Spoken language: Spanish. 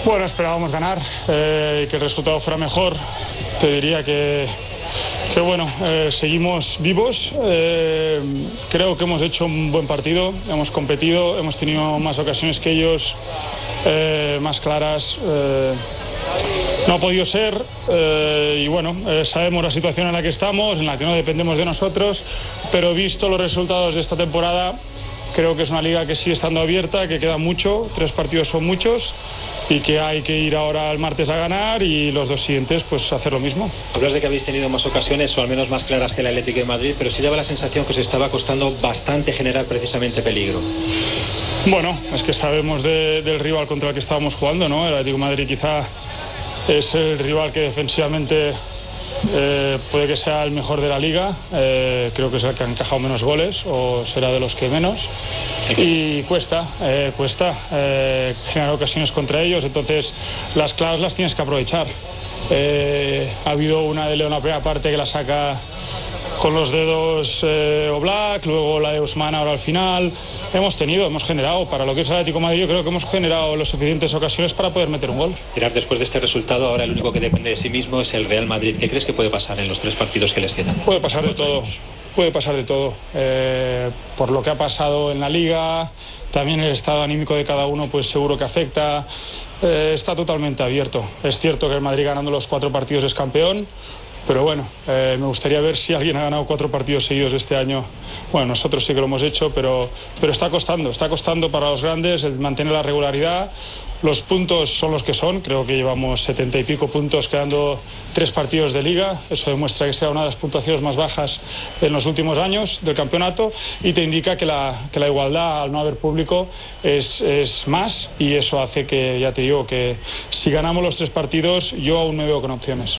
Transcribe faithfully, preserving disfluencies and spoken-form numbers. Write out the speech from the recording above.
Bueno, esperábamos ganar eh, y que el resultado fuera mejor. Te diría que, que bueno, eh, seguimos vivos. Eh, creo que hemos hecho un buen partido, hemos competido, hemos tenido más ocasiones que ellos, eh, más claras. Eh, no ha podido ser eh, y bueno, eh, sabemos la situación en la que estamos, en la que no dependemos de nosotros, pero visto los resultados de esta temporada, creo que es una liga que sigue estando abierta, que queda mucho, tres partidos son muchos y que hay que ir ahora el martes a ganar y los dos siguientes pues hacer lo mismo. Hablas de que habéis tenido más ocasiones o al menos más claras que el Atlético de Madrid, pero sí daba la sensación que os estaba costando bastante generar precisamente peligro. Bueno, es que sabemos de, del rival contra el que estábamos jugando, ¿no? El Atlético de Madrid quizá es el rival que defensivamente eh, puede que sea el mejor de la liga, eh, creo que es el que ha encajado menos goles o será de los que menos y cuesta, eh, cuesta eh, generar ocasiones contra ellos, entonces las claras las tienes que aprovechar. Eh, ha habido una de León la primera parte que la saca con los dedos eh, Oblak, luego la de Ousmane ahora al final. Hemos tenido, hemos generado, para lo que es el Atlético de Madrid, yo creo que hemos generado las suficientes ocasiones para poder meter un gol. Gerard, después de este resultado, ahora el único que depende de sí mismo es el Real Madrid. ¿Qué crees que puede pasar en los tres partidos que les quedan? Puede pasar de todo, puede pasar de todo. Eh, por lo que ha pasado en la Liga, también el estado anímico de cada uno, pues seguro que afecta. Eh, está totalmente abierto. Es cierto que el Madrid ganando los cuatro partidos es campeón, pero bueno, eh, me gustaría ver si alguien ha ganado cuatro partidos seguidos este año. Bueno, nosotros sí que lo hemos hecho, pero, pero está costando, está costando para los grandes el mantener la regularidad. Los puntos son los que son, creo que llevamos setenta y pico puntos quedando tres partidos de liga, eso demuestra que sea una de las puntuaciones más bajas en los últimos años del campeonato y te indica que la, que la igualdad al no haber público es, es más y eso hace que, ya te digo, que si ganamos los tres partidos yo aún me veo con opciones.